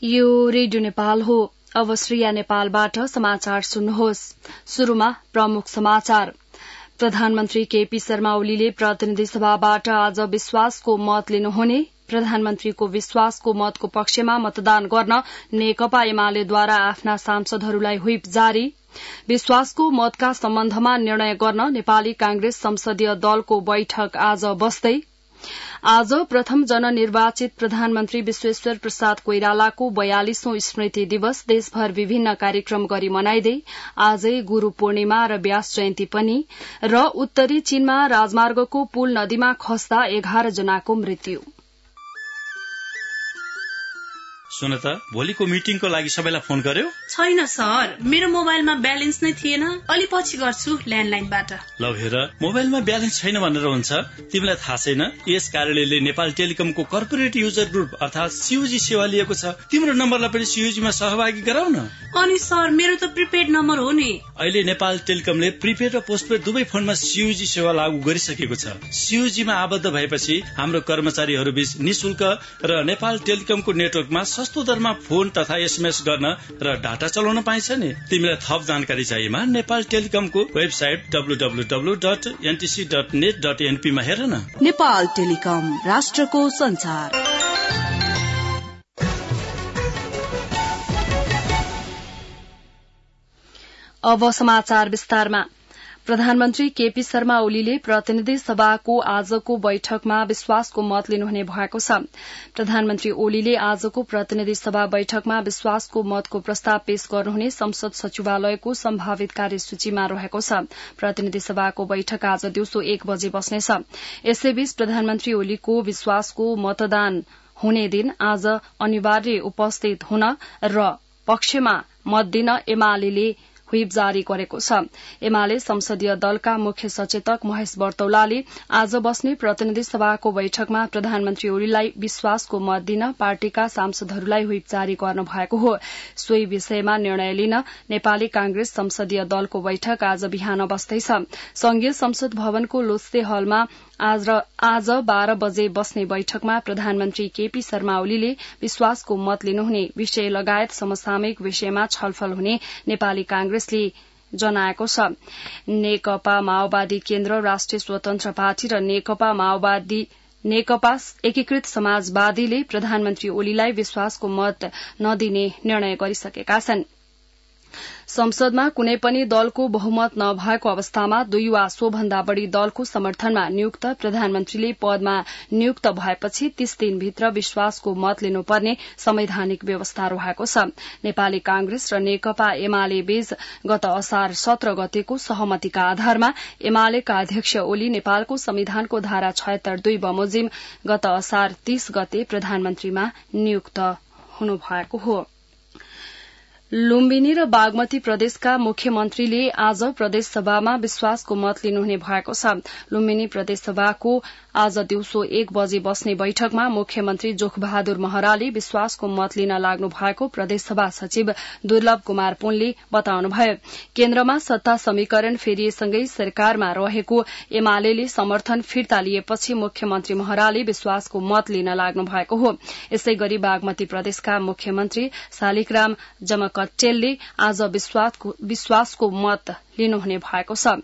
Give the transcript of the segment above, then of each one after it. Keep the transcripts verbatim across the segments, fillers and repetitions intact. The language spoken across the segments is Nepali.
यो रेडियो नेपाल हो। अब श्रेया नेपालबाट समाचार सुन्नुहोस्। शुरूमा प्रमुख समाचार। प्रधानमन्त्री केपी शर्मा ओलीले प्रतिनिधि सभाबाट आज विश्वासको मत लिनुहुने, प्रधानमन्त्रीको विश्वासको मतको पक्षमा मतदान गर्न नेकपा एमालेद्वारा आफ्ना सांसदहरूलाई व्हिप जारी, विश्वासको मतका सम्बन्धमा निर्णय गर्न नेपाली कांग्रेस संसदीय दलको बैठक आज बस्दै, आज प्रथम जननिर्वाचित प्रधानमन्त्री विश्वेश्वर प्रसाद कोइरालाको बयालिसौं स्मृति दिवस देशभर विभिन्न कार्यक्रम गरी मनाइदै आजै गुरू पूर्णिमा र व्यास जयन्ती पनि, र उत्तरी चीनमा राजमार्गको पुल नदीमा खस्दा एघार जनाको मृत्यु। सुन त, भोलिको मिटिङको लागि सबैलाई फोन गर्यो? छैन सर, मेरो मोबाइलमा ब्यालेन्स नै थिएन। अलि पछि गर्छु ल्यान्डलाइनबाट। ल हेर, मोबाइलमा ब्यालेन्स छैन भनेर हुन्छ? तिमीलाई थाहा छैन यस कार्यालयले नेपाल टेलिकमको कर्पोरेट युजर ग्रुप अर्थात सीयूजी सेवा लिएको छ। तिम्रो नम्बरलाई पनि सीयूजीमा सहभागी गराउन। अनि सर, मेरो त प्रिपेड नम्बर हो नि। अहिले नेपाल टेलिकमले प्रिपेड र पोस्टपेड दुवै फोनमा सीयूजी सेवा लागू गरिसकेको छ। सीयूजीमा आबद्ध भएपछि हाम्रो कर्मचारीहरू बीच निशुल्क र नेपाल टेलिकमको नेटवर्कमा सस्तो दरमा फोन तथा एसएमएस गर्न र डाटा चलाउन पाइन्छ नि। तिमीलाई थप जानकारी चाहिएमा नेपाल टेलिकमको website W W W dot NTC dot net dot NP मा हेर न। नेपाल टेलिकम, राष्ट्रको संचार। अब समाचार विस्तारमा। प्रधानमन्त्री केपी शर्मा ओलीले प्रतिनिधि सभाको आजको बैठकमा विश्वासको मत लिनुहुने भएको छ। प्रधानमन्त्री ओलीले आजको प्रतिनिधि सभा बैठकमा विश्वासको मतको प्रस्ताव पेश गर्नुहुने संसद सचिवालयको सम्भावित कार्यसूचीमा रहेको छ। प्रतिनिधि सभाको बैठक आज दिउँसो एक बजे बस्नेछ। यसैबीच प्रधानमन्त्री ओलीको विश्वासको मतदान हुने दिन आज अनिवार्य उपस्थित हुन र पक्षमा मत दिन एमाले व्हिप जारी गरेको छ। एमाले संसदीय दलका मुख्य सचेतक महेश बर्तौलाले आज बस्ने प्रतिनिधि सभाको बैठकमा प्रधानमन्त्री ओलीलाई विश्वासको मत दिन पार्टीका सांसदहरूलाई व्हिप जारी गर्नु भएको हो। सोही विषयमा निर्णय लिन नेपाली कांग्रेस संसदीय दलको बैठक आज बिहान बस्दैछ। संघीय संसद भवनको लोस्ते हलमा आज, आज बाह्र बजे बस्ने बैठकमा प्रधानमन्त्री केपी शर्मा ओलीले विश्वासको मत लिनुहुने विषय लगायत समसामयिक विषयमा छलफल हुने नेपाली कांग्रेसले जनाएको छ। नेकपा माओवादी केन्द्र, राष्ट्रिय स्वतन्त्र पार्टी र नेकपा माओवादी नेकपा एकीकृत समाजवादीले प्रधानमन्त्री ओलीलाई विश्वासको मत नदिने निर्णय गरिसकेका छन्। संसदमा कुनै पनि दलको बहुमत नभएको अवस्थामा दुई वा सोभन्दा बढ़ी दलको समर्थनमा नियुक्त प्रधानमन्त्रीले पदमा नियुक्त भएपछि तीस दिनभित्र विश्वासको मत लिनुपर्ने संवैधानिक व्यवस्था रहेको छ। नेपाली कांग्रेस र नेकपा एमाले बीच गत असार सत्र गतेको सहमतिका आधारमा एमालेका अध्यक्ष ओली नेपालको संविधानको धारा छयत्तर दुई बमोजिम गत असार तीस गते प्रधानमन्त्रीमा नियुक्त हुनुभएको हो। लुम्बिनी र बागमती प्रदेशका मुख्यमन्त्रीले आज प्रदेशसभामा विश्वासको मत लिनुहुने भएको छ। लुम्बिनी प्रदेशसभाको आज दिउँसो एक बजे बस्ने बैठकमा मुख्यमन्त्री जोखबहादुर महराले विश्वासको मत लिन लाग्नु भएको प्रदेशसभा सचिव दुर्लभ कुमार पुनले बताउनुभयो। केन्द्रमा सत्ता समीकरण फेरिएसँगै सरकारमा रहेको एमाले समर्थन फिर्ता लिएपछि मुख्यमन्त्री महराले विश्वासको मत लिन लाग्नु भएको हो। यसै गरी बागमती प्रदेशका मुख्यमन्त्री शालिग्राम जमकट्टेलले आज विश्वासको मत लिनुहुने भएको छ।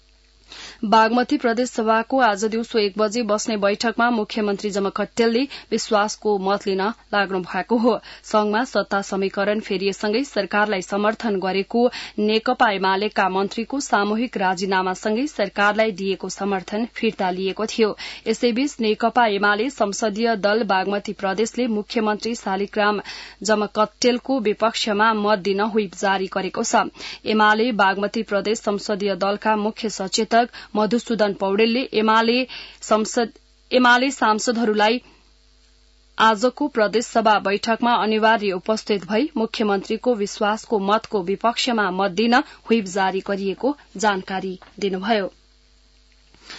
बागमती प्रदेश सभाको आज दिउँसो एक बजे बस्ने बैठकमा मुख्यमन्त्री जमकट्टेलले विश्वासको मत लिन लाग्नु भएको हो। संघमा सत्ता समीकरण फेरिएसँगै सरकारलाई समर्थन गरेको नेकपा एमालेका मन्त्रीको सामूहिक राजीनामासँगै सरकारलाई दिएको समर्थन फिर्ता लिएको थियो। यसैबीच नेकपा एमाले संसदीय दल बागमती प्रदेशले मुख्यमन्त्री शालिग्राम जमकट्टेलको विपक्षमा मत दिन व्हिप जारी गरेको छ। एमाले बागमती प्रदेश संसदीय दलका मुख्य सचेतक मधुसूदन पौडेलले एमाले संसद एमाले सांसदहरूलाई आजको प्रदेशसभा बैठकमा अनिवार्य उपस्थित भई मुख्यमन्त्रीको विश्वासको मतको विपक्षमा मत दिन व्हिप जारी गरिएको जानकारी दिनुभयो।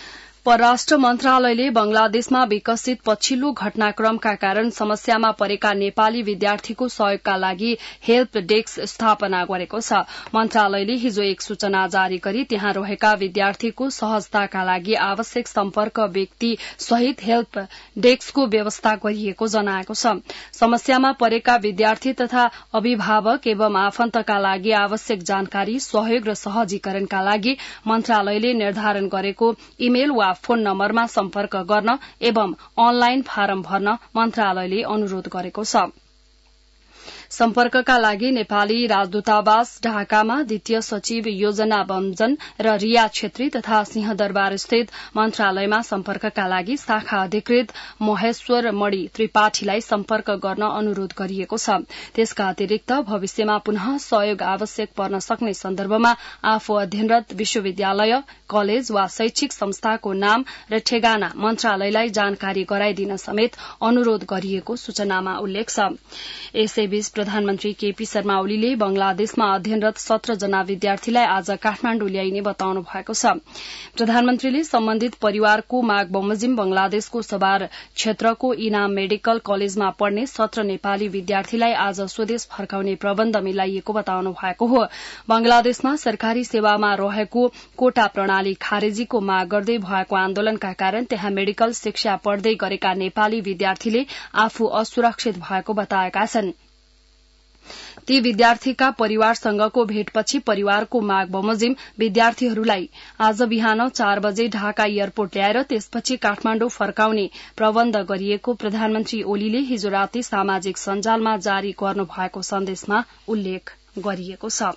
परराष्ट्र मन्त्रालयले बंगलादेशमा विकसित पछिल्लो घटनाक्रमका कारण समस्यामा परेका नेपाली विद्यार्थीको सहयोगका लागि हेल्प डेस्क स्थापना गरेको छ। मन्त्रालयले हिजो एक सूचना जारी गरी त्यहाँ रहेका विद्यार्थीको सहजताका लागि आवश्यक सम्पर्क व्यक्ति सहित हेल्प डेस्कको व्यवस्था गरिएको जनाएको छ। समस्यामा परेका विद्यार्थी तथा अभिभावक एवं आफन्तका लागि आवश्यक जानकारी, सहयोग र सहजीकरणका लागि मन्त्रालयले निर्धारण गरेको इमेल वा फोन नम्बरमा सम्पर्क गर्न एवं अनलाइन फारम भर्न मन्त्रालयले अनुरोध गरेको छ। सम्पर्कका लागि नेपाली राजदूतावास ढाकामा द्वितीय सचिव योजना बमजन र रिया छेत्री तथा सिंहदरबार स्थित मन्त्रालयमा सम्पर्कका लागि शाखा अधिकृत महेश्वर मणि त्रिपाठीलाई सम्पर्क गर्न अनुरोध गरिएको छ। त्यसका अतिरिक्त भविष्यमा पुनः सहयोग आवश्यक पर्न सक्ने सन्दर्भमा आफू अध्ययनरत विश्वविद्यालय, कलेज वा शैक्षिक संस्थाको नाम र ठेगाना मन्त्रालयलाई जानकारी गराइदिन समेत अनुरोध गरिएको सूचनामा उल्लेख छ। यसैबीच प्रधानमन्त्री केपी शर्मा ओलीले बंगलादेशमा अध्ययनरत सत्र जना विद्यार्थीलाई आज काठमाण्डु ल्याइने बताउनु भएको छ। प्रधानमन्त्रीले सम्बन्धित परिवारको माग बमोजिम बंगलादेशको सवार क्षेत्रको इनाम मेडिकल कलेजमा पढ्ने सत्र नेपाली विद्यार्थीलाई आज स्वदेश फर्काउने प्रबन्ध मिलाइएको बताउनु भएको हो। बंगलादेशमा सरकारी सेवामा रहेको कोटा प्रणाली खारेजीको माग गर्दै भएको आन्दोलनका कारण त्यहाँ मेडिकल शिक्षा पढ्दै गरेका नेपाली विद्यार्थीले आफू असुरक्षित भएको बताएका छन्। ती विद्यार्थीका परिवारसँगको भेटपछि परिवारको माग बमोजिम विद्यार्थीहरूलाई आज बिहान चार बजे ढाका एयरपोर्ट ल्याएर त्यसपछि काठमाण्डु फर्काउने प्रबन्ध गरिएको प्रधानमन्त्री ओलीले हिजो राति सामाजिक सञ्जालमा जारी गर्नुभएको सन्देशमा उल्लेख गरिएको छ।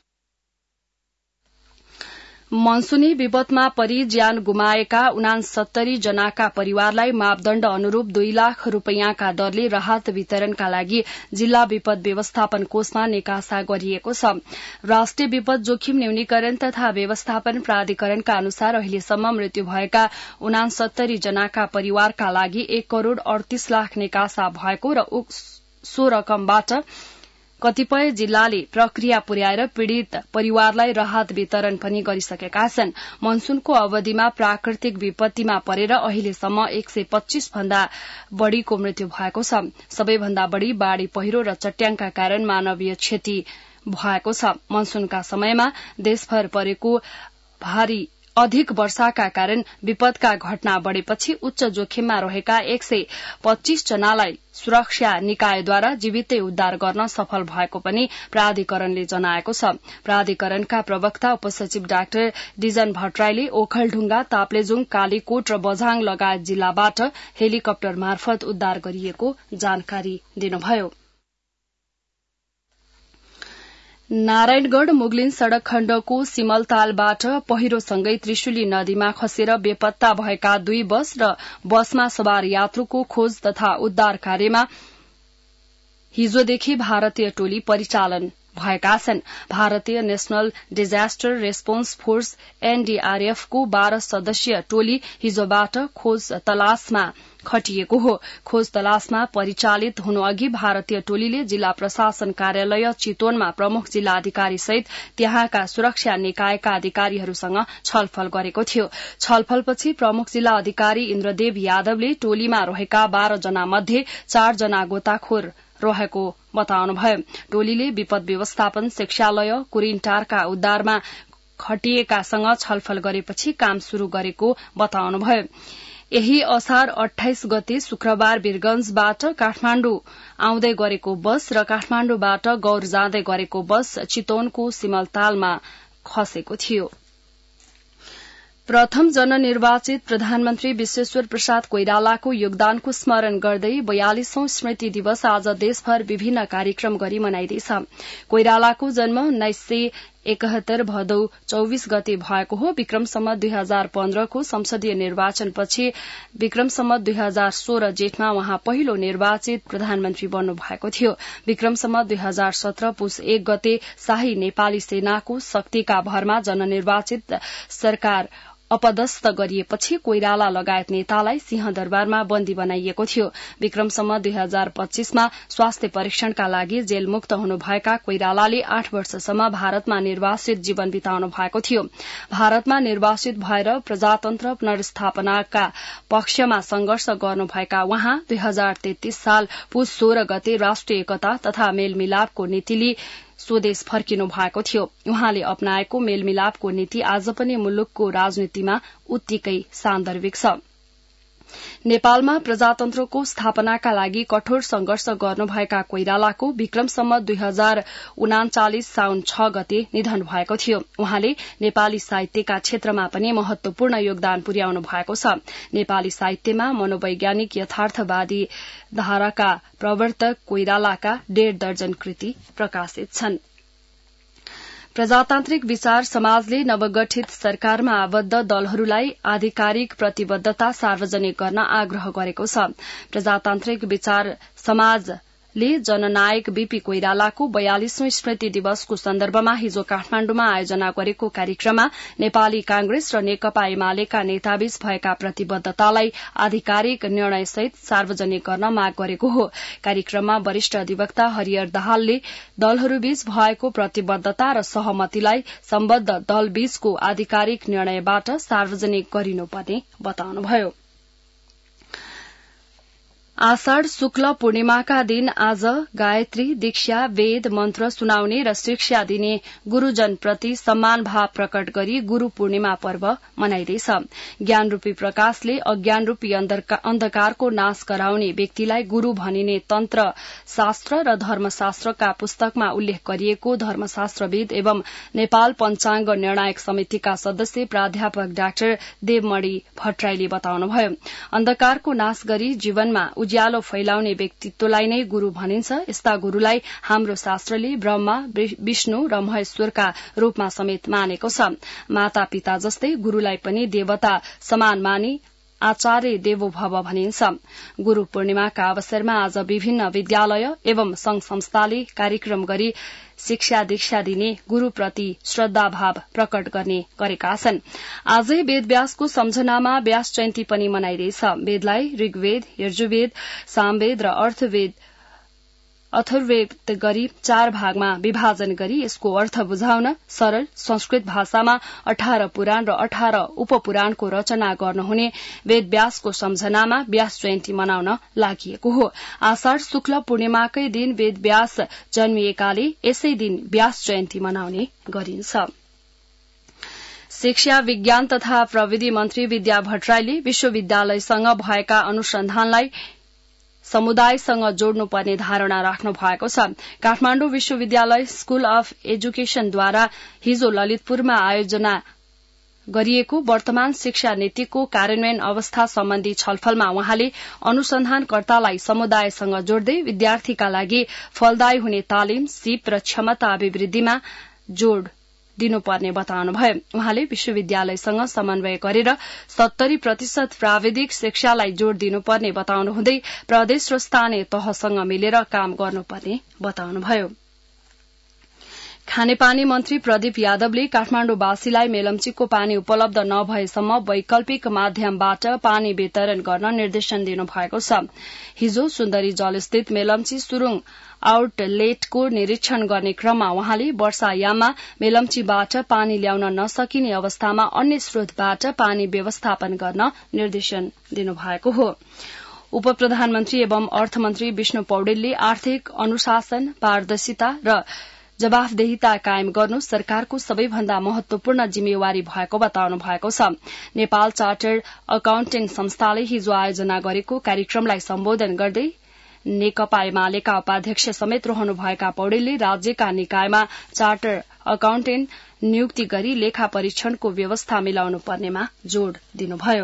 मनसुनी विपदमा परि ज्यान गुमाएका उनासत्तरी जनाका परिवारलाई मापदण्ड अनुरूप दुई लाख रूपियाँका दरले राहत वितरणका लागि जिल्ला विपद व्यवस्थापन कोषमा निकासा गरिएको छ। राष्ट्रिय विपद जोखिम न्यूनीकरण तथा व्यवस्थापन प्राधिकरणका अनुसार अहिलेसम्म मृत्यु भएका उनासत्तरी जनाका परिवारका लागि एक करोड़ अडतीस लाख निकासा भएको र सो रकमबाट कतिपय जिल्लाले प्रक्रिया पुर्याएर पीड़ित परिवारलाई राहत वितरण पनि गरिसकेका छन्। मनसूनको अवधिमा प्राकृतिक विपत्तिमा परेर अहिलेसम्म एक सय पच्चीस भन्दा बढ़ीको मृत्यु भएको छ। सबैभन्दा बढ़ी बाढ़ी, पहिरो र चट्याङका कारण मानवीय क्षति भएको छ। मनसूनका समयमा देशभर परेको भारी अधिक वर्षाका कारण विपदका घटना बढ़ेपछि उच्च जोखिममा रहेका एक सय पच्चीस जनालाई सुरक्षा निकायद्वारा जीवितै उद्धार गर्न सफल भएको पनि प्राधिकरणले जनाएको छ। प्राधिकरणका प्रवक्ता उपसचिव डाक्टर डिजन भट्टराईले ओखलढुङ्गा, ताप्लेजुङ, कालीकोट र बझाङ लगायत जिल्लाबाट हेलिकप्टर मार्फत उद्धार गरिएको जानकारी दिनुभयो। नारायणगढ़ मुगलिन सड़क खण्डको सिमलतालबाट पहिरोसँगै त्रिशुली नदीमा खसेर बेपत्ता भएका दुई बस र बसमा सवार यात्रुको खोज तथा उद्धार कार्यमा हिजोदेखि भारतीय टोली परिचालन भएका छन्। भारतीय national disaster response force NDRF को बाह्र सदस्यीय टोली हिजोबाट खोज तलासमा खटिएको हो। खोज तलासमा परिचालित हुनु अघि भारतीय टोलीले जिल्ला प्रशासन कार्यालय चितवनमा प्रमुख जिल्ला अधिकारी सहित त्यहाँका सुरक्षा निकायका अधिकारीहरूसँग छलफल गरेको थियो। छलफलपछि प्रमुख जिल्ला अधिकारी इन्द्रदेव यादवले टोलीमा रहेका बाह्र जना मध्ये चार जना गोताखोर रहेको बताउनुभयो। टोलीले विपद व्यवस्थापन शिक्षालय कुरिनटारका उद्धारमा खटिएकासँग छलफल गरेपछि काम शुरू गरेको बताउनुभयो। यही असार अठाइस गते शुक्रबार वीरगंजबाट काठमाण्डु आउँदै गरेको बस र काठमाण्डुबाट गौर जाँदै गरेको बस चितवनको सिमलतालमा खसेको थियो। प्रथम जननिर्वाचित प्रधानमन्त्री विश्वेश्वर प्रसाद कोइरालाको योगदानको स्मरण गर्दै बयालीसौं स्मृति दिवस आज देशभर विभिन्न कार्यक्रम गरी मनाइँदैछ। कोइरालाको जन्म उन्नाइस सय एकहत्तर भदौ चौबीस गते भएको हो। विक्रम सम्मत दुई हजार पन्ध्रको संसदीय निर्वाचनपछि विक्रम सम्मत दुई हजार सोह्र जेठमा उहाँ पहिलो निर्वाचित प्रधानमन्त्री बन्नु भएको थियो। विक्रम सम्मत दुई हजार सत्र पुस एक गते शाही नेपाली सेनाको शक्तिका भरमा जननिर्वाचित सरकार अपदस्थ गरिएपछि कोइराला लगायत नेतालाई सिंहदरबारमा बन्दी बनाइएको थियो। विक्रमसम्म दुई हजार पच्चीसमा स्वास्थ्य परीक्षणका लागि जेलमुक्त हुनुभएका कोइरालाले आठ वर्षसम्म भारतमा निर्वासित जीवन बिताउनु भएको थियो। भारतमा निर्वासित भएर प्रजातन्त्र पुनर्स्थापनाका पक्षमा संघर्ष गर्नुभएका उहाँ दुई हजार तेत्तीस साल पुस सोह्र गते राष्ट्रिय एकता तथा मेलमिलापको नीति लिई स्वदेश फर्किनु भएको थियो। उहाँले अपनाएको मेलमिलापको नीति आज पनि मुलुकको राजनीतिमा उत्तिकै सान्दर्भिक छ। नेपालमा प्रजातन्त्रको स्थापनाका लागि कठोर संघर्ष गर्नुभएका कोइरालाको विक्रमसम्म दुई हजार उनाचालिस साउन छ गते निधन भएको थियो। उहाँले नेपाली साहित्यका क्षेत्रमा पनि महत्वपूर्ण योगदान पुर्याउनु भएको छ। नेपाली साहित्यमा मनोवैज्ञानिक यथार्थवादी धाराका प्रवर्तक कोइरालाका डेढ़ दर्जन कृति प्रकाशित छन्। प्रजातान्त्रिक विचार समाजले नवगठित सरकारमा आबद्ध दलहरूलाई आधिकारिक प्रतिबद्धता सार्वजनिक गर्न आग्रह गरेको छ। प्रजातान्त्रिक विचार समाजले जननायक बीपी कोइरालाको बयालिसौं स्मृति दिवसको सन्दर्भमा हिजो काठमाण्डुमा आयोजना गरेको कार्यक्रममा नेपाली कांग्रेस र नेकपा एमालेका नेताबीच भएका प्रतिबद्धतालाई आधिकारिक निर्णयसहित सार्वजनिक गर्न माग गरेको हो। कार्यक्रममा वरिष्ठ अधिवक्ता हरिहर दाहालले दलहरूबीच भएको प्रतिबद्धता र सहमतिलाई सम्बद्ध दलबीचको आधिकारिक निर्णयबाट सार्वजनिक गरिनुपर्ने बताउनुभयो। आषाढ़ शुक्ल पूर्णिमाका दिन आज गायत्री, दीक्षा, वेद मन्त्र सुनाउने र शिक्षा दिने गुरूजनप्रति सम्मान भाव प्रकट गरी गुरू पूर्णिमा पर्व मनाइँदैछ। ज्ञानरूपी प्रकाशले अज्ञानरूपी अन्धकारको नाश गराउने व्यक्तिलाई गुरू भनिने तन्त्र शास्त्र र धर्मशास्त्रका पुस्तकमा उल्लेख गरिएको धर्मशास्त्रविद एवं नेपाल पञ्चाङ्ग निर्णायक समितिका सदस्य प्राध्यापक डाक्टर देवमणि भट्टराईले बताउनुभयो। अन्धकारको नाश गरी जीवनमा उज्यालो फैलाउने व्यक्तित्वलाई नै गुरू भनिन्छ। यस्ता गुरूलाई हाम्रो शास्त्रले ब्रह्मा, विष्णु र महेश्वरका रूपमा समेत मानेको छ। माता पिता जस्तै गुरूलाई पनि देवता समान मानी आचार्य देवो भव भनिन्छ। गुरू पूर्णिमाका अवसरमा आज विभिन्न विद्यालय एवं संघ संस्थाले कार्यक्रम गरी शिक्षा दीक्षा दिने गुरूप्रति श्रद्धाभाव प्रकट गर्ने गरेका छन्। आजै वेदव्यासको सम्झनामा व्यास जयन्ती पनि मनाइँदैछ। वेदलाई ऋग्वेद, यजुर्वेद, सामवेद र अर्थवेद अथर्ववेद गरी चार भागमा विभाजन गरी यसको अर्थ बुझाउन सरल संस्कृत भाषामा अठार पुराण र अठार उपपुराणको रचना गर्नुहुने वेदव्यासको सम्झनामा व्यास जयन्ती मनाउन लागिएको हो। आषाढ़ शुक्ल पूर्णिमाकै दिन वेदव्यास जन्मिएकाले यसै दिन व्यास जयन्ती मनाउने गरिन्छ। शिक्षा, विज्ञान तथा प्रविधि मन्त्री विद्या भट्टराईले विश्वविद्यालयसँग भएका अनुसन्धानलाई समुदायसँग जोड्नुपर्ने धारणा राख्नु भएको छ। काठमाण्डु विश्वविद्यालय स्कूल अफ एजुकेशनद्वारा हिजो ललितपुरमा आयोजना गरिएको वर्तमान शिक्षा नीतिको कार्यान्वयन अवस्था सम्बन्धी छलफलमा उहाँले अनुसन्धानकर्तालाई समुदायसँग जोड्दै विद्यार्थीका लागि फलदायी हुने तालिम, सिप र क्षमता अभिवृद्धिमा जोड़ दिनुपर्ने बताउनुभयो। उहाँले विश्वविद्यालयसँग समन्वय गरेर सत्तरी प्रतिशत प्राविधिक शिक्षालाई जोड़ दिनुपर्ने बताउनुहुँदै प्रदेश र स्थानीय तहसँग मिलेर काम गर्नुपर्ने बताउनुभयो। खानेपानी मन्त्री प्रदीप यादवले काठमाण्डुवासीलाई मेलम्चीको पानी उपलब्ध नभएसम्म वैकल्पिक माध्यमबाट पानी वितरण गर्न निर्देशन दिनुभएको छ। हिजो सुन्दरी जलस्थित मेलम्ची सुरुङ आउटलेटको निरीक्षण गर्ने क्रममा उहाँले वर्षायाममा मेलम्चीबाट पानी ल्याउन नसकिने अवस्थामा अन्य स्रोतबाट पानी व्यवस्थापन गर्न निर्देशन दिनुभएको हो। उप प्रधानमन्त्री एवं अर्थमन्त्री विष्णु पौडेलले आर्थिक अनुशासन, पारदर्शिता र जवाफदेहिता कायम गर्नु सरकारको सबैभन्दा महत्वपूर्ण जिम्मेवारी भएको बताउनु भएको छ। नेपाल चार्टर्ड अकाउन्टिङ संस्थाले हिजो आयोजना गरेको कार्यक्रमलाई सम्बोधन गर्दै नेकपा एमालेका उपाध्यक्ष समेत रहनुभएका पौडेलले राज्यका निकायमा चार्टर अकाउन्टेन्ट नियुक्ति गरी लेखा परीक्षणको व्यवस्था मिलाउनु पर्नेमा जोड़ दिनुभयो।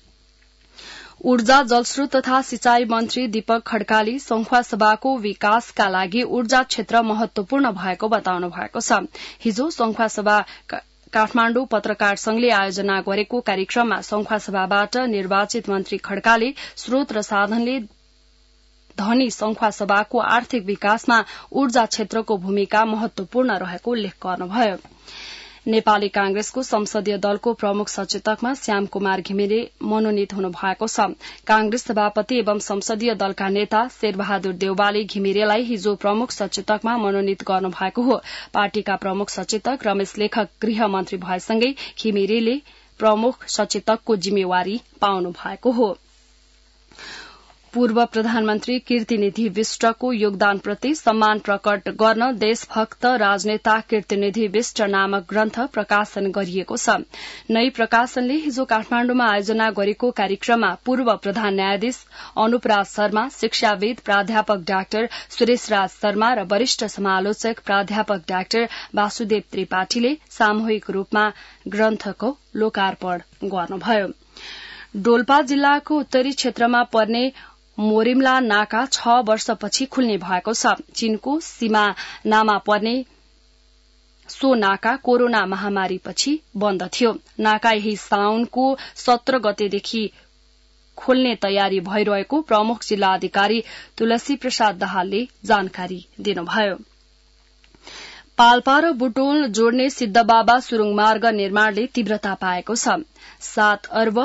ऊर्जा, जलस्रोत तथा सिंचाई मन्त्री दीपक खड्काले संखुवासभाको विकासका लागि ऊर्जा क्षेत्र महत्वपूर्ण भएको बताउनु भएको छ। हिजो संखुवासभा काठमाण्डु पत्रकार संघले आयोजना गरेको कार्यक्रममा संखुवासभाबाट निर्वाचित मन्त्री खड्काले स्रोत र साधनले धनी संखुवासभाको आर्थिक विकासमा ऊर्जा क्षेत्रको भूमिका महत्वपूर्ण रहेको उल्लेख गर्नुभयो। नेपाली कांग्रेसको संसदीय दलको प्रमुख सचेतकमा श्याम कुमार घिमिरे मनोनित हुनु भएको छ। कांग्रेस सभापति एवं संसदीय दलका नेता शेरबहादुर देउवाले घिमिरेलाई हिजो प्रमुख सचेतकमा मनोनित गर्नु भएको हो। पार्टीका प्रमुख सचेतक रमेश लेखक गृहमन्त्री भएसँगै घिमिरेले प्रमुख सचेतकको जिम्मेवारी पाउनु भएको हो। पूर्व प्रधानमन्त्री कीर्तिनिधि विष्टको योगदानप्रति सम्मान प्रकट गर्न देशभक्त राजनेता कीर्तिनिधि विष्ट नामक ग्रन्थ प्रकाशन गरिएको छ। नई प्रकाशनले हिजो काठमाण्डुमा आयोजना गरेको कार्यक्रममा पूर्व प्रधान न्यायाधीश अनुपराज शर्मा, शिक्षाविद प्राध्यापक डाक्टर सुरेश राज शर्मा र वरिष्ठ समालोचक प्राध्यापक डाक्टर वासुदेव त्रिपाठीले सामूहिक रूपमा ग्रन्थको लोकार्पण गर्नुभयो। डोल्पा जिल्लाको उत्तरी क्षेत्रमा पर्ने मोरिमला नाका छ वर्षपछि खुल्ने भएको छ। चीनको सीमानामा पर्ने सो नाका कोरोना महामारीपछि बन्द थियो। नाका यही साउनको सत्र गतेदेखि खोल्ने तयारी भइरहेको प्रमुख जिल्ला अधिकारी तुलसी प्रसाद दाहालले जानकारी दिनुभयो। पाल्पा र बुटोल जोड्ने सिद्धबाबा सुरुङ मार्ग निर्माणले तीव्रता पाएको छ। सात अर्ब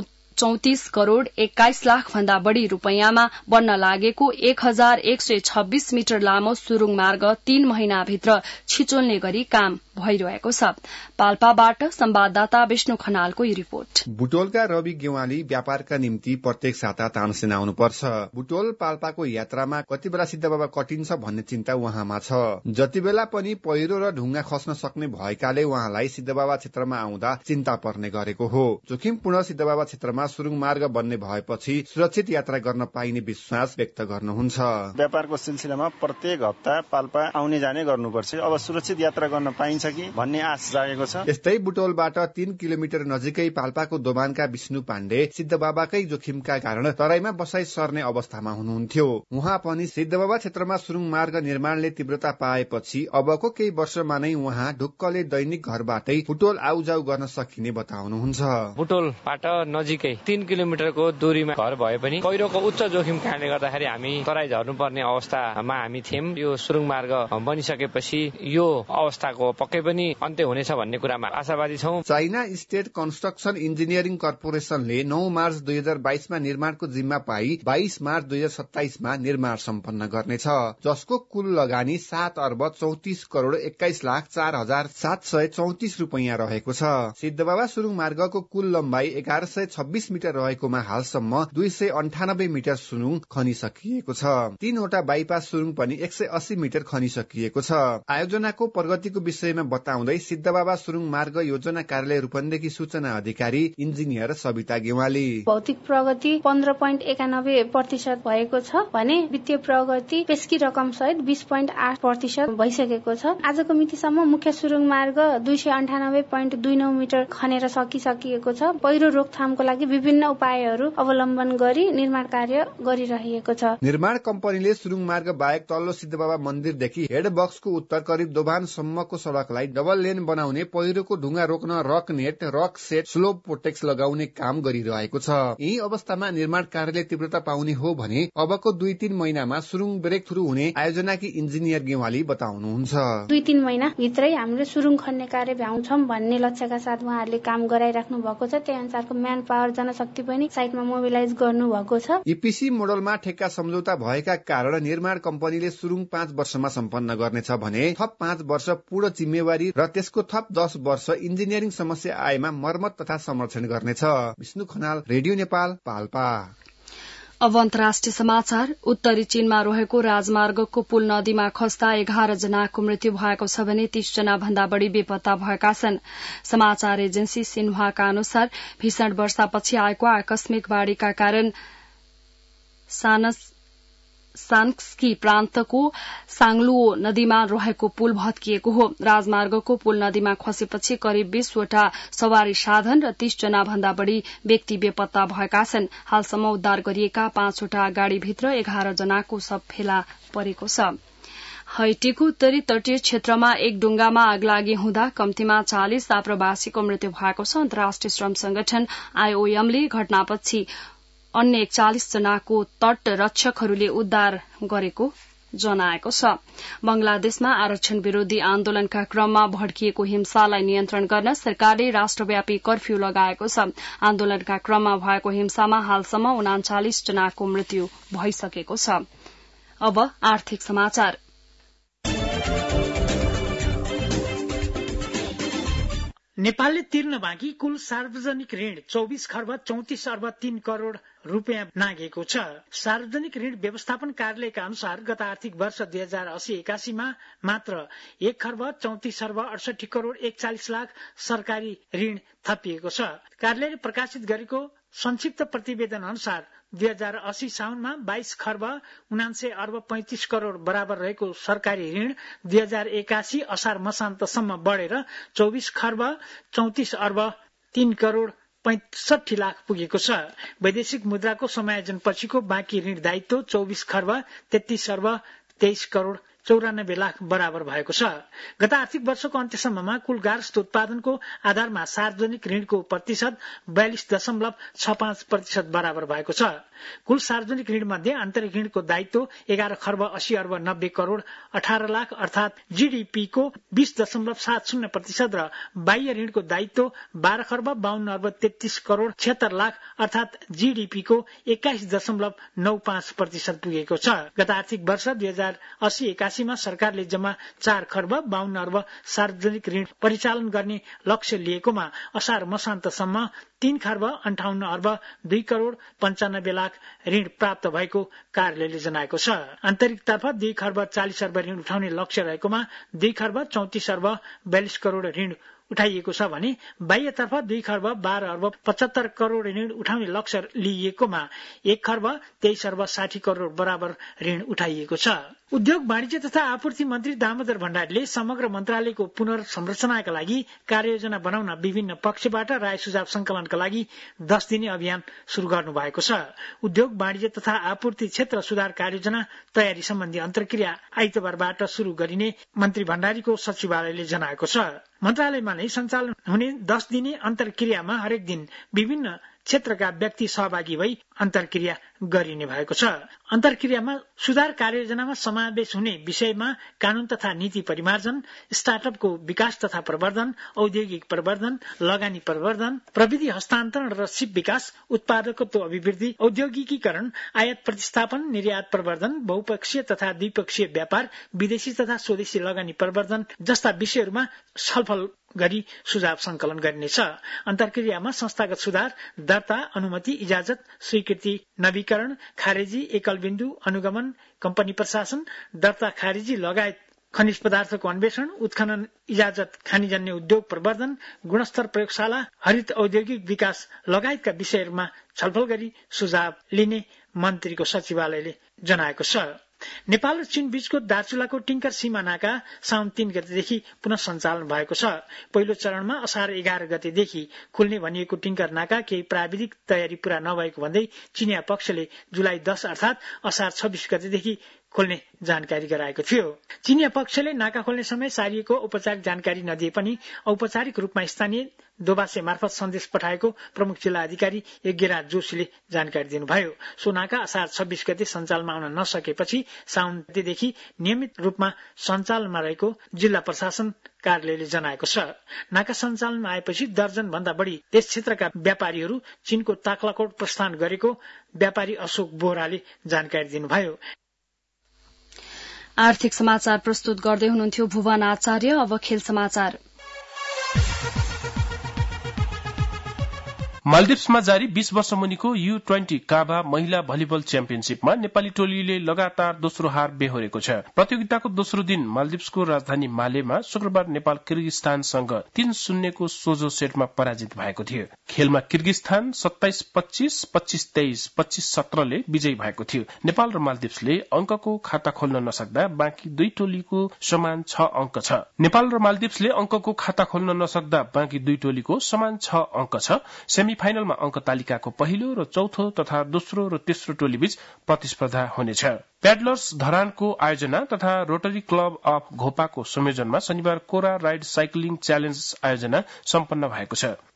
चौतिस करोड़ एक्काइस लाख भन्दा बढ़ी रूपियाँमा बन्न लागेको एक हजार एक सय छब्बीस मिटर लामो सुरुङ मार्ग तीन महिनाभित्र छिचोल्ने गरी काम भइरहेको छ। पाल्पाबाट संवाददाता विष्णु खनालको यो रिपोर्ट। बुटोलका रवि गेवाली व्यापारका निम्ति प्रत्येक साता तानसेन आउनुपर्छ। बुटोल पाल्पाको यात्रामा कति बेला सिद्धबाबा कटिन्छ भन्ने चिन्ता उहाँमा छ। जति बेला पनि पहिरो र ढुङ्गा खस्न सक्ने भएकाले उहाँलाई सिद्धबाबा क्षेत्रमा आउँदा चिन्ता पर्ने गरेको हो। जोखिमपूर्ण सिद्धबाबा क्षेत्रमा सुरुङ मार्ग बन्ने भएपछि सुरक्षित यात्रा गर्न पाइने विश्वास व्यक्त गर्नुहुन्छ। व्यापारको सिलसिलामा प्रत्येक हप्ता पाल्पा आउने जाने गर्नुपर्छ। अब सुरक्षित यात्रा गर्न पाइन्छ कि भन्ने आश जागेको छ। यस्तै बुटोलबाट तीन किलोमिटर नजिकै पाल्पाको दोभानका विष्णु पाण्डे सिद्धबाबाकै जोखिमका कारण तराईमा बसाई सर्ने अवस्थामा हुनुहुन्थ्यो। उहाँ पनि सिद्धबाबा क्षेत्रमा सुरुङ मार्ग निर्माणले तीव्रता पाएपछि अबको केही वर्षमा नै उहाँ ढुक्कले दैनिक घरबाटै बुटोल आउजाउ गर्न सकिने बताउनुहुन्छ। बुटोलबाट नजिकै तीन किलोमिटरको दूरीमा घर भए पनि पहिरोको उच्च जोखिम कारणले गर्दाखेरि हामी तराई झर्नुपर्ने अवस्थामा हामी थियौं। यो सुरुङ मार्ग बनिसकेपछि यो अवस्थाको पक्कै पनि अन्त्य हुनेछ भन्ने कुरामा आशावादी छौं। चाइना स्टेट कन्स्ट्रक्सन इन्जिनियरिङ कर्पोरेशनले नौ मार्च दुई हजार बाइसमा निर्माणको जिम्मा पाई बाइस मार्च दुई हजार सत्ताइसमा निर्माण सम्पन्न गर्नेछ, जसको कुल लगानी सात अर्ब चौतिस करोड़ एक्काइस लाख चार हजार सात सय चौतिस रूपियाँ रहेको छ। सिद्धबाबा सुरुङ मार्गको कुल लम्बाई एघार सय छब्बीस मिटर रहेकोमा हालसम्म दुई सय अन्ठानब्बे मिटर सुरुङ खनिसकिएको छ। तीनवटा बाइपास सुरुङ पनि एक सय अस्सी मिटर खनिसकिएको छ। आयोजनाको प्रगतिको विषयमा बताउँदै सिद्धबाबा सुरुङ मार्ग योजना कार्यालय रूपन्देही सूचना अधिकारी इन्जिनियर सविता गेवाली, भौतिक प्रगति पन्ध्र पोइन्ट एकानब्बे प्रतिशत भएको छ भने वित्तीय प्रगति पेस्की रकम सहित बीस पोइन्ट आठ प्रतिशत भइसकेको छ। आजको मितिसम्म मुख्य सुरुङ मार्ग दुई सय अन्ठानब्बे पोइन्ट दुई नौ मिटर खनेर सकिसकिएको छ। पहिरो रोकथामको लागि विभिन्न उपायहरू अवलम्बन गरी निर्माण कार्य गरिरहेको छ। निर्माण कम्पनीले सुरुङ मार्ग बाहेक तल्लो सिद्धबाबा मन्दिरदेखि हेड बक्सको उत्तर करिब दोभानसम्मको सड़कलाई डबल लेन बनाउने, पहिरोको ढुङ्गा रोक्न rock net, rock set, slope protects लगाउने काम गरिरहेको छ। यही अवस्थामा निर्माण कार्यले तीव्रता पाउने हो भने अबको दुई तीन महिनामा सुरुङ ब्रेक थ्रु हुने आयोजनाकी इन्जिनियर गेवाली बताउनुहुन्छ। दुई तीन महिना भित्रै हामीले सुरुङ खन्ने कार्य भ्याउँछौं भन्ने लक्ष्यका साथ उहाँहरूले काम गराइराख्नु भएको छ। त्यही अनुसारको म्यान पावर जनशक्ति पनि साइटमा मोबिलाइज गर्नु भएको छ। ईपीसी मोडलमा ठेक्का सम्झौता भएका कारण निर्माण कम्पनीले सुरुङ पाँच वर्षमा सम्पन्न गर्नेछ भने थप पाँच वर्ष पूर्ण जिम्मेवारी र त्यसको थप दस वर्ष इन्जिनियरिङ समस्या आएमा मर्मत तथा संरक्षण गर्नेछ। विष्णु खनाल, रेडियो नेपाल, पाल्पा। अब अन्तर्राष्ट्रिय समाचार। उत्तरी चीनमा रहेको राजमार्गको पुल नदीमा खस्दा एघार जनाको मृत्यु भएको छ भने तीस जना भन्दा बढ़ी बेपत्ता भएका छन्। समाचार एजेन्सी सिन्हुआका अनुसार भीषण वर्षापछि आएको आकस्मिक बाढ़ीका कारण सान्स्की प्रान्तको सांगलुओ नदीमा रहेको पुल भत्किएको हो। राजमार्गको पुल नदीमा खसेपछि करिब बीसवटा सवारी साधन र तीस जना भन्दा बढ़ी व्यक्ति बेपत्ता भएका छन्। हालसम्म उद्धार गरिएका पाँचवटा गाड़ीभित्र एघार जनाको शव फेला परेको छ। हैटीको उत्तरी तटीय क्षेत्रमा एक डुंगामा आगलागी हुँदा कम्तीमा चालिस आप्रवासीको मृत्यु भएको छ। अन्तर्राष्ट्रिय श्रम संगठन आईओएमले घटनापछि अन्य एकचालिस जनाको तट रक्षकहरूले उद्धार गरेको जनाएको छ। बंगलादेशमा आरक्षण विरोधी आन्दोलनका क्रममा भड्किएको हिंसालाई नियन्त्रण गर्न सरकारले राष्ट्रव्यापी कर्फ्यू लगाएको छ। आन्दोलनका क्रममा भएको हिंसामा हालसम्म उनाचालिस जनाको मृत्यु भइसकेको छ। अब आर्थिक समाचार। नेपालले तिर्न बाँकी कुल सार्वजनिक ऋण चौबिस खर्ब चौतिस अर्ब तीन करोड़ रूपियाँ नागेको छ। सार्वजनिक ऋण व्यवस्थापन कार्यालयका अनुसार गत आर्थिक वर्ष दुई हजार अस्सी एकासीमा मात्र एक खर्ब चौतिस अर्ब अडसठी करोड़ एकचालिस लाख सरकारी ऋण थपिएको छ। कार्यालयले प्रकाशित गरेको संक्षिप्त प्रतिवेदन अनुसार दुई हजार अस्सी साउनमा बाइस खर्ब उनान्सय अर्ब पैंतिस करोड़ बराबर रहेको सरकारी ऋण दुई हजार एकासी असार मसान्तसम्म बढेर चौबिस खर्ब चौतिस अर्ब तीन करोड़ पैंसठी लाख पुगेको छ। वैदेशिक मुद्राको समायोजन पछिको बाँकी ऋण दायित्व चौबिस खर्ब तेत्तीस अर्ब तेइस करोड़ चौरानब्बे लाख बराबर भएको छ। गत आर्थिक वर्षको अन्त्यसम्ममा कुल गार्हस्थ उत्पादनको आधारमा सार्वजनिक ऋणको प्रतिशत बयालिस दशमलव छ पाँच प्रतिशत बराबर भएको छ। कुल सार्वजनिक ऋण मध्ये आन्तरिक ऋणको दायित्व एघार खर्ब अस्सी अर्ब नब्बे करोड़ अठार लाख अर्थात जीडीपी को बीस दशमलव सात शून्य प्रतिशत र बाह्य ऋणको दायित्व बाह्र खर्ब बाहन्न अर्ब तेत्तीस करोड़ छिहत्तर लाख अर्थात जीडीपी को एक्काइस दशमलव नौ पाँच प्रतिशत पुगेको छ। गत आर्थिक वर्ष दुई हजार अस्सी एकासीमा सरकारले जम्मा चार खर्ब बाहन्न अर्ब सार्वजनिक ऋण परिचालन गर्ने लक्ष्य लिएकोमा असार मसान्तसम्म तीन खर्ब अन्ठाउन्न अर्ब दुई करोड़ पञ्चानब्बे लाख ऋण प्राप्त भएको कार्यालयले जनाएको छ। आन्तरिकतर्फ दुई खर्ब चालिस अर्ब ऋण उठाउने लक्ष्य रहेकोमा दुई खर्ब चौतिस अर्ब बयालिस करोड़ ऋण उठाइएको छ भने बाह्यतर्फ दुई खर्ब बाह्र अर्ब पचहत्तर करोड़ ऋण उठाउने लक्ष्य लिइएकोमा एक खर्ब तेइस अर्ब साठी करोड़ बराबर ऋण उठाइएको छ। उद्योग वाणिज्य तथा आपूर्ति मन्त्री दामोदर भण्डारीले समग्र मन्त्रालयको पुनर्संरचनाका लागि कार्ययोजना बनाउन विभिन्न पक्षबाट राय सुझाव संकलनका लागि दस दिने अभियान शुरू गर्नु भएको छ। उद्योग वाणिज्य तथा आपूर्ति क्षेत्र सुधार कार्ययोजना तयारी सम्बन्धी अन्तर्क्रिया आइतबारबाट शुरू गरिने मन्त्री भण्डारीको सचिवालयले जनाएको छ। मन्त्रालयमा नै सञ्चालन हुने दस दिने अन्तर्क्रियामा हरेक दिन विभिन्न क्षेत्रका व्यक्ति सहभागी भई अन्तर्क्रिया गरिने भएको छ। अन्तर्क्रियामा सुधार कार्ययोजनामा समावेश हुने विषयमा कानून तथा नीति परिमार्जन, स्टार्टअपको विकास तथा प्रवर्धन, औद्योगिक प्रवर्धन, लगानी प्रवर्धन, प्रविधि हस्तान्तरण र सिप विकास, उत्पादकत्व अभिवृद्धि, औद्योगिकीकरण, आयात प्रतिस्थापन, निर्यात प्रवर्धन, बहुपक्षीय तथा द्विपक्षीय व्यापार, विदेशी तथा स्वदेशी लगानी प्रवर्धन जस्ता विषयहरूमा छलफल गरी सुझाव संकलन गरिनेछ। अन्तर्क्रियामा संस्थागत सुधार, दर्ता, अनुमति, इजाजत, स्वीकृति, नवीकरण, खारेजी, एकल बिन्दु, अनुगमन, कम्पनी प्रशासन, दर्ता, खारेजी लगायत खनिज पदार्थको अन्वेषण, उत्खनन, इजाजत, खानीजन्य उद्योग प्रवर्धन, गुणस्तर प्रयोगशाला, हरित औद्योगिक विकास लगायतका विषयहरूमा छलफल गरी सुझाव लिने मन्त्रीको सचिवालयले जनाएको छ। नेपाल र चीन बीचको दार्चुलाको टिंकर सीमा नाका साउन तीन गतेदेखि पुनः सञ्चालन भएको छ। पहिलो चरणमा असार एघार गतेदेखि खुल्ने भनिएको टिंकर नाका केही प्राविधिक तयारी पूरा नभएको भन्दै चीनिया पक्षले जुलाई दस अर्थात असार छब्बीस गतेदेखि खोल्ने जानकारी गराएको थियो। चीनिया पक्षले नाका खोल्ने समय सारिएको औपचारिक जानकारी नदिए पनि औपचारिक रूपमा स्थानीय दोबासे मार्फत सन्देश पठाएको प्रमुख जिल्ला अधिकारी यज्ञराज जोशीले जानकारी दिनुभयो। सो नाका असार छब्बीस गते सञ्चालनमा आउन नसकेपछि साउन गतेदेखि नियमित रूपमा सञ्चालनमा रहेको जिल्ला प्रशासन कार्यालयले जनाएको छ। नाका सञ्चालनमा आएपछि दर्जन भन्दा बढी त्यस क्षेत्रका व्यापारीहरू चीनको ताक्लाकोट प्रस्थान गरेको व्यापारी अशोक बोहराले जानकारी दिनुभयो। आर्थिक समाचार प्रस्तुत गर्दै हुनुहुन्थ्यो भुवन आचार्य। अब खेल समाचार। मालदिप्समा जारी बीस वर्ष मुनिको यू ट्वेन्टी काभा महिला भलिबल च्याम्पियनशीपमा नेपाली टोलीले लगातार दोस्रो हार बेहोरेको छ। प्रतियोगिताको दोस्रो दिन मालदिप्सको राजधानी मालेमा शुक्रबार नेपाल किर्गिस्तानसँग तीन शून्यको सोझो सेटमा पराजित भएको थियो। खेलमा किर्गिस्तान सत्ताइस पच्चीस, पच्चीस तेइस, पच्चीस सत्रले विजयी भएको थियो। नेपाल र मालदिप्सले अंकको खाता खोल्न नसक्दा बाँकी दुई टोलीको समान छ अंक छ। नेपाल र मालदिप्सले अंकको खाता खोल्न नसक्दा बाँकी दुई टोलीको समान छ अंक छ। सेमी फाइनलमा अंक तालिकाको पहिलो र चौथो तथा दोस्रो र तेस्रो टोली बीच प्रतिस्पर्धा हुनेछ। प्याडलर्स धरानको आयोजना तथा रोटरी क्लब अफ घोपाको संयोजनमा शनिबार कोरा राइड साइक्लिङ च्यालेन्ज आयोजना सम्पन्न भएको छ।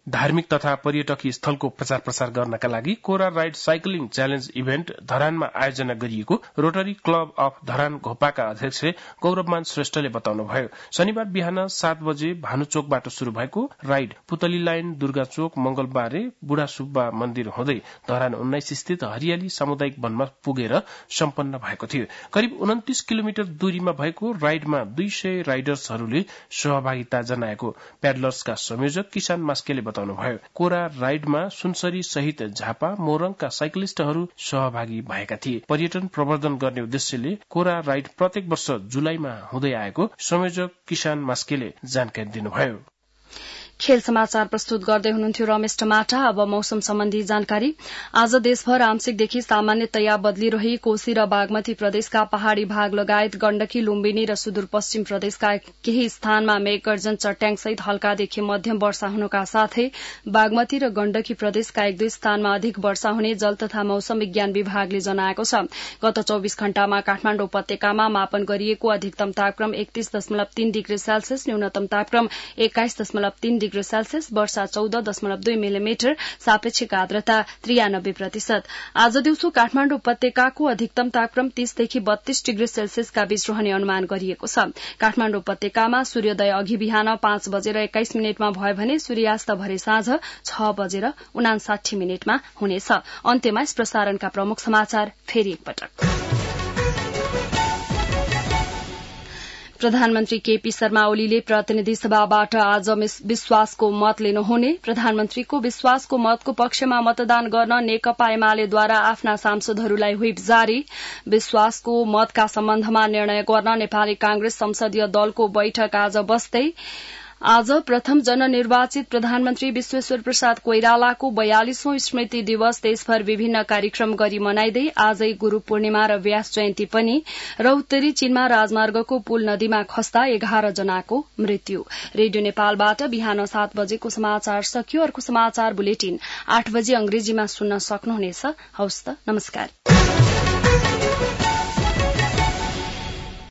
धार्मिक तथा पर्यटकीय स्थलको प्रचार प्रसार गर्नका लागि Kora ride cycling challenge event धरानमा आयोजना गरिएको रोटरी क्लब अफ धरान घोपाका अध्यक्ष गौरवमान श्रेष्ठले बताउनुभयो। शनिबार बिहान सात बजे भानुचोकबाट शुरू भएको राइड पुतली लाइन, दुर्गा चोक, मंगलबारे, बुढा सुब्बा मन्दिर हुँदै धरान उन्नाइस स्थित हरियाली सामुदायिक वनमा पुगेर सम्पन्न भएको थियो। करिब उन्तिस किलोमिटर दूरीमा भएको राइडमा दुई सय राइडर्सहरूले सहभागिता जनाएको प्याडलर्सका संयोजक किसान मास्केले बताउनुभयो। कोरा राइडमा सुनसरी सहित झापा, मोरङका साइक्लिस्टहरू सहभागी भएका थिए। पर्यटन प्रवर्धन गर्ने उद्देश्यले कोरा राइड प्रत्येक वर्ष जुलाईमा हुँदै आएको संयोजक किसान मास्केले जानकारी दिनुभयो। खेल समाचार प्रस्तुत गर्दै हुनुहुन्थ्यो रमेश टमाटा। अब मौसम सम्बन्धी जानकारी। आज देशभर आंशिकदेखि सामान्यतया बदलिरही कोशी र बागमती प्रदेशका पहाड़ी भाग लगायत गण्डकी, लुम्बिनी र सुदूरपश्चिम प्रदेशका केही स्थानमा मेघगर्जन, चट्याङसहित हल्कादेखि मध्यम वर्षा हुनुका साथै बागमती र गण्डकी प्रदेशका एक दुई स्थानमा अधिक वर्षा हुने जल तथा मौसम विज्ञान विभागले जनाएको छ। गत चौविस घण्टामा काठमाण्डु उपत्यकामा मापन गरिएको अधिकतम तापक्रम एकतीस दशमलव तीन डिग्री सेल्सियस, न्यूनतम तापक्रम एक्काइस दशमलव तीन डिग्री सेल्सियस, वर्षा चौध दशमलव दुई मिलिमिटर, सापेक्षिक आर्द्रता त्रियानब्बे प्रतिशत। आज दिउँसो काठमाण्डु उपत्यकाको अधिकतम तापक्रम तीसदेखि बत्तीस डिग्री सेल्सियसका बीच रहने अनुमान गरिएको छ। काठमाण्डु उपत्यकामा सूर्योदय अघि बिहान पाँच बजेर एक्काइस मिनटमा भयो भने सूर्यास्त भरे साँझ छ बजेर उनासाठी मिनटमा हुनेछ। अन्त्यमा यस प्रसारणका प्रमुख समाचार फेरि एकपटक। प्रधानमन्त्री केपी शर्मा ओलीले प्रतिनिधि सभाबाट आज विश्वासको मत लिनुहुने। प्रधानमन्त्रीको विश्वासको मतको पक्षमा मतदान गर्न नेकपा एमालेद्वारा आफ्ना सांसदहरूलाई व्हिप जारी। विश्वासको मतका सम्बन्धमा निर्णय गर्न नेपाली कांग्रेस संसदीय दलको बैठक आज बस्दै। आज प्रथम जननिर्वाचित प्रधानमन्त्री विश्वेश्वर प्रसाद कोइरालाको बयालिसौं स्मृति दिवस देशभर विभिन्न कार्यक्रम गरी मनाइँदै आजै गुरू पूर्णिमा र व्यास जयन्ती पनि। र उत्तरी चीनमा राजमार्गको पुल नदीमा खस्दा एघार जनाको मृत्यु। रेडियो नेपालबाट बिहान सात बजेको समाचार सकियो। अर्को समाचार बुलेटिन आठ बजे अंग्रेजीमा सुन्न सक्नुहुनेछ। हवस् त, नमस्कार।